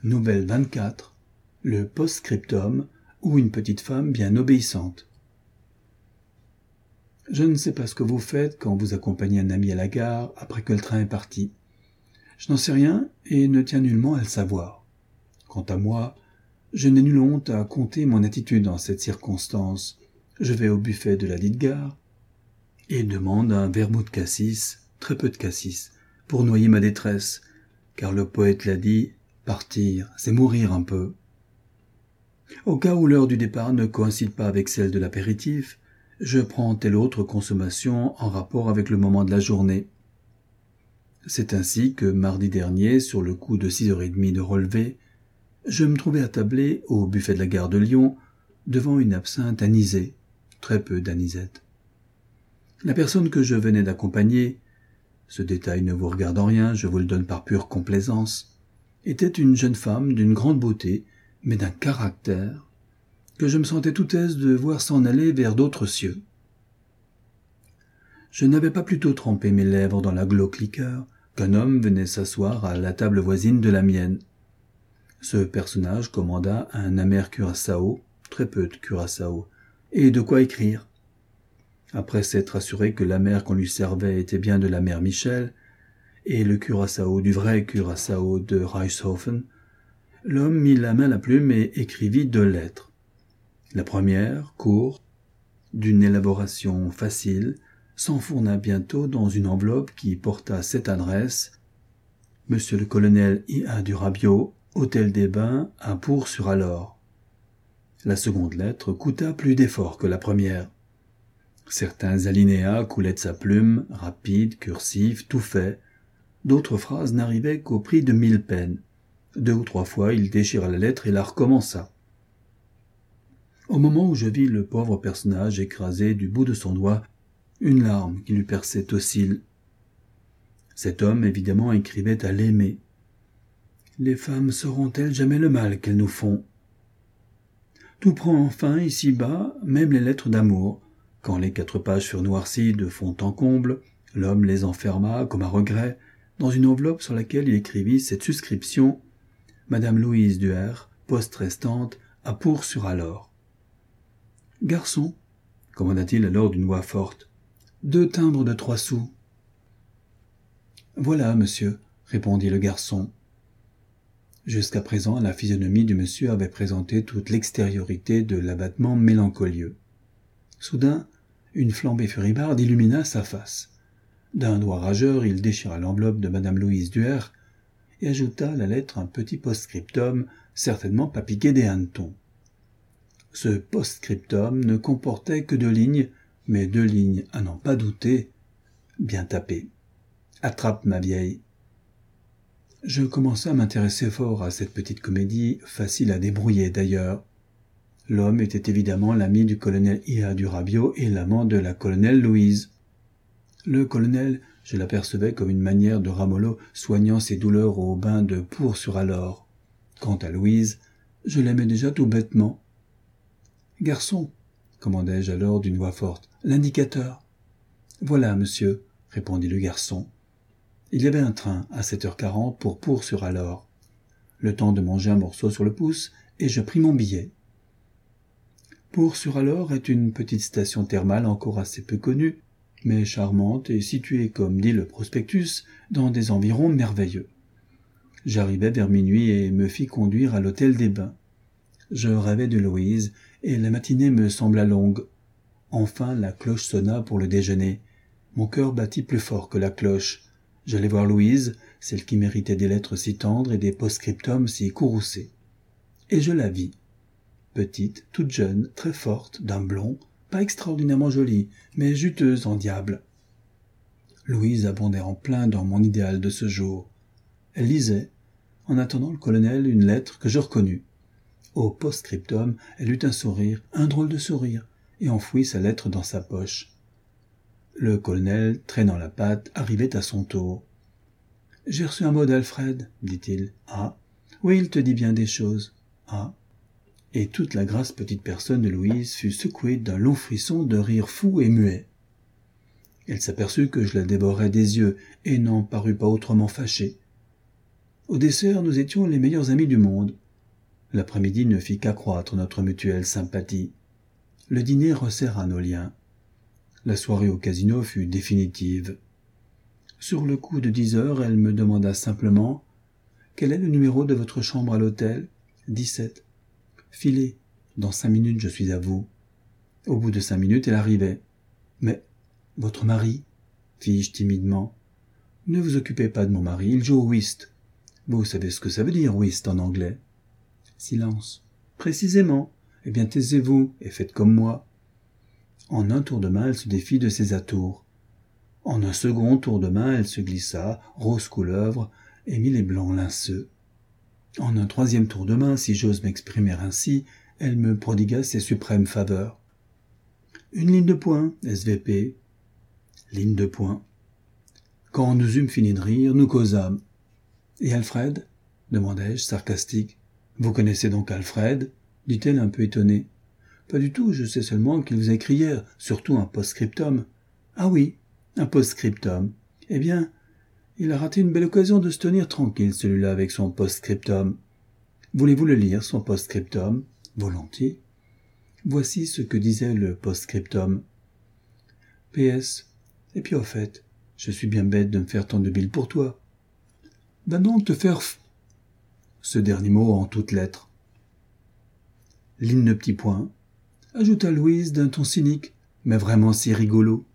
Nouvelle 24. Le post-scriptum ou une petite femme bien obéissante. Je ne sais pas ce que vous faites quand vous accompagnez un ami à la gare après que le train est parti. Je n'en sais rien et ne tiens nullement à le savoir. Quant à moi, je n'ai nulle honte à conter mon attitude en cette circonstance. Je vais au buffet de la dite gare et demande un vermouth cassis, très peu de cassis, pour noyer ma détresse, car le poète l'a dit, partir, c'est mourir un peu. Au cas où l'heure du départ ne coïncide pas avec celle de l'apéritif, je prends telle autre consommation en rapport avec le moment de la journée. C'est ainsi que mardi dernier, sur le coup de 6h30 de relevé, je me trouvais attablé au buffet de la gare de Lyon, devant une absinthe anisée, très peu d'anisette. La personne que je venais d'accompagner, ce détail ne vous regarde en rien, je vous le donne par pure complaisance, était une jeune femme d'une grande beauté, mais d'un caractère, que je me sentais tout aise de voir s'en aller vers d'autres cieux. Je n'avais pas plutôt trempé mes lèvres dans la glauque liqueur qu'un homme venait s'asseoir à la table voisine de la mienne. Ce personnage commanda un amer curaçao, très peu de curaçao, et de quoi écrire. Après s'être assuré que l'amer qu'on lui servait était bien de l'amer Michel, et le curaçao du vrai curaçao de Reichshofen, l'homme mit la main à la plume et écrivit 2 lettres. La première, courte, d'une élaboration facile, s'enfourna bientôt dans une enveloppe qui porta cette adresse: Monsieur le colonel I.A. Durabio, Hôtel des Bains, à Pour-sur-Alor. La seconde lettre coûta plus d'effort que la première. Certains alinéas coulaient de sa plume, rapides, cursifs, tout faits. D'autres phrases n'arrivaient qu'au prix de 1000 peines. 2 ou 3 fois, il déchira la lettre et la recommença. Au moment où je vis le pauvre personnage écraser du bout de son doigt une larme qui lui perçait aux cils. Cet homme, évidemment, écrivait à l'aimer. Les femmes sauront-elles jamais le mal qu'elles nous font? Tout prend enfin ici-bas, même les lettres d'amour. Quand les 4 pages furent noircies de fond en comble, l'homme les enferma, comme à regret, dans une enveloppe sur laquelle il écrivit cette suscription: Madame Louise Duher, poste restante, à Pour-sur-Alor. Garçon, commanda-t-il alors d'une voix forte, 2 timbres de 3 sous. Voilà, monsieur, répondit le garçon. Jusqu'à présent, la physionomie du monsieur avait présenté toute l'extériorité de l'abattement mélancolieux. Soudain, une flambée furibarde illumina sa face. D'un doigt rageur, il déchira l'enveloppe de Madame Louise Duher et ajouta à la lettre un petit post-scriptum, certainement pas piqué des hannetons. Ce post-scriptum ne comportait que 2 lignes, mais 2 lignes, à n'en pas douter, bien tapées. Attrape, ma vieille. Je commençai à m'intéresser fort à cette petite comédie, facile à débrouiller d'ailleurs. L'homme était évidemment l'ami du colonel I.A. Durabio et l'amant de la colonelle Louise. Le colonel, je l'apercevais comme une manière de Ramolo soignant ses douleurs au bain de Pour-sur-Alor. Quant à Louise, je l'aimais déjà tout bêtement. « Garçon, commandai-je alors d'une voix forte, l'indicateur. »« Voilà, monsieur, répondit le garçon. Il y avait un train à 7h40 pour Pour-sur-Alor. Le temps de manger un morceau sur le pouce, et je pris mon billet. Pour-sur-Alor est une petite station thermale encore assez peu connue, mais charmante et située, comme dit le prospectus, dans des environs merveilleux. J'arrivai vers minuit et me fis conduire à l'hôtel des Bains. Je rêvais de Louise, et la matinée me sembla longue. Enfin la cloche sonna pour le déjeuner. Mon cœur battit plus fort que la cloche. J'allai voir Louise, celle qui méritait des lettres si tendres et des post-scriptums si courroucés. Et je la vis. Petite, toute jeune, très forte, d'un blond, pas extraordinairement jolie, mais juteuse en diable. Louise abondait en plein dans mon idéal de ce jour. Elle lisait, en attendant le colonel, une lettre que je reconnus. Au post-scriptum, elle eut un sourire, un drôle de sourire, et enfouit sa lettre dans sa poche. Le colonel, traînant la patte, arrivait à son tour. « J'ai reçu un mot d'Alfred, dit-il. « Ah, oui, il te dit bien des choses. Ah. » Et toute la grasse petite personne de Louise fut secouée d'un long frisson de rire fou et muet. Elle s'aperçut que je la dévorais des yeux et n'en parut pas autrement fâchée. Au dessert, nous étions les meilleurs amis du monde. L'après-midi ne fit qu'accroître notre mutuelle sympathie. Le dîner resserra nos liens. La soirée au casino fut définitive. Sur le coup de 10 heures, elle me demanda simplement « Quel est le numéro de votre chambre à l'hôtel ?»« 17. »« Filez. Dans 5 minutes, je suis à vous. » Au bout de 5 minutes, elle arrivait. « Mais, votre mari ?» fis-je timidement. « Ne vous occupez pas de mon mari, il joue au whist. » Vous savez ce que ça veut dire, whist, en anglais. Silence. « Précisément. Eh bien, taisez-vous et faites comme moi. » En un tour de main, elle se défit de ses atours. En un second tour de main, elle se glissa, rose couleuvre, et mit les blancs linceux. En un troisième tour de main, si j'ose m'exprimer ainsi, elle me prodigua ses suprêmes faveurs. Une ligne de poing, SVP. Ligne de poing. Quand nous eûmes fini de rire, nous causâmes. « Et Alfred ?» demandai-je, sarcastique. « Vous connaissez donc Alfred ?» dit-elle un peu étonnée. « Pas du tout, je sais seulement qu'il vous a écrit hier, surtout un post-scriptum. »« Ah oui, un post-scriptum. Eh bien, il a raté une belle occasion de se tenir tranquille, celui-là, avec son post-scriptum. Voulez-vous le lire, son post-scriptum ? Volontiers. Voici ce que disait le post-scriptum. PS. Et puis au fait, je suis bien bête de me faire tant de bile pour toi. Va donc te faire Ce dernier mot en toutes lettres. Ligne de petits points. Ajouta Louise d'un ton cynique, mais vraiment si rigolo.